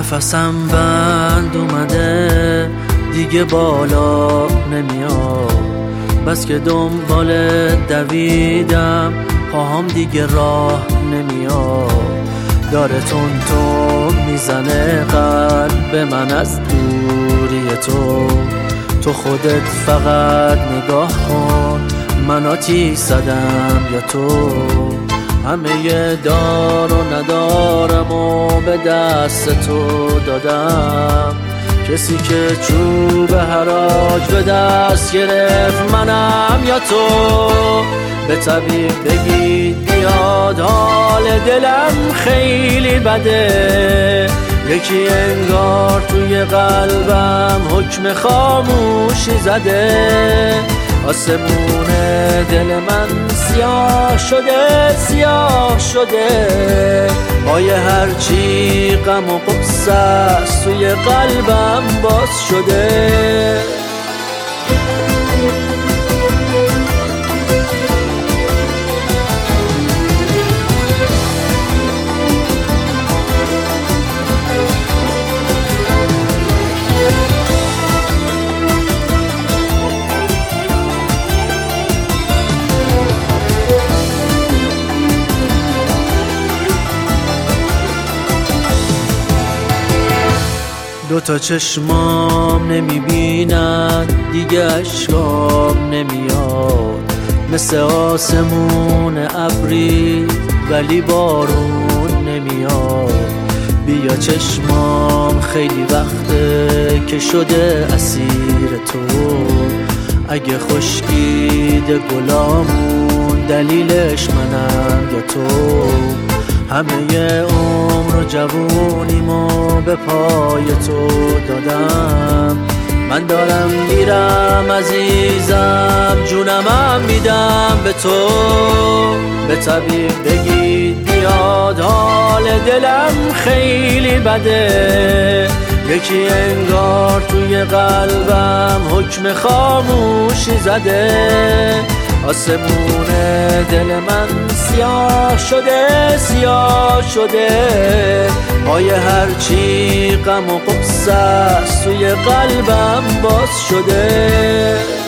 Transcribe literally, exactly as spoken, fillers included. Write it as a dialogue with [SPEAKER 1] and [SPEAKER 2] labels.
[SPEAKER 1] نفسم بند اومده دیگه بالا نمیاد، بس که دنبال دویدم پاهام دیگه راه نمیاد. داره تون تون میزنه قلب من از دوری تو، تو خودت فقط نگاه کن من آتیش زدم یا تو. همه دار و ندارم و به دست تو دادم، کسی که چوب حراج به دست گرفت منم یا تو. به طبیب بگید بیاد حال دلم خیلی بده، یکی انگار توی قلبم حکم خاموشی زده. آسمون دل من سیاه شده سیاه شده، پای هرچی غم و غصه است توی قلبم باز شده. دوتا چشمام نمیبینن دیگه، اشکام نمیاد، مثل آسمون ابری ولی بارون نمیاد. بیا چشمام خیلی وقته که شده اسیر تو، اگه خشکیده گلامون دلیلش منم یا تو. همه عمر و جوونیمو به پای تو دادم، من دارم میرم عزیزم جونمم میدم به تو. به طبیب بگید بیاد حال دلم خیلی بده، یکی انگار توی قلبم حکم خاموشی زده. آسمون دل من سیاه شده سیاه شده، پای هرچی غم و غصه است توی قلبم باز شده.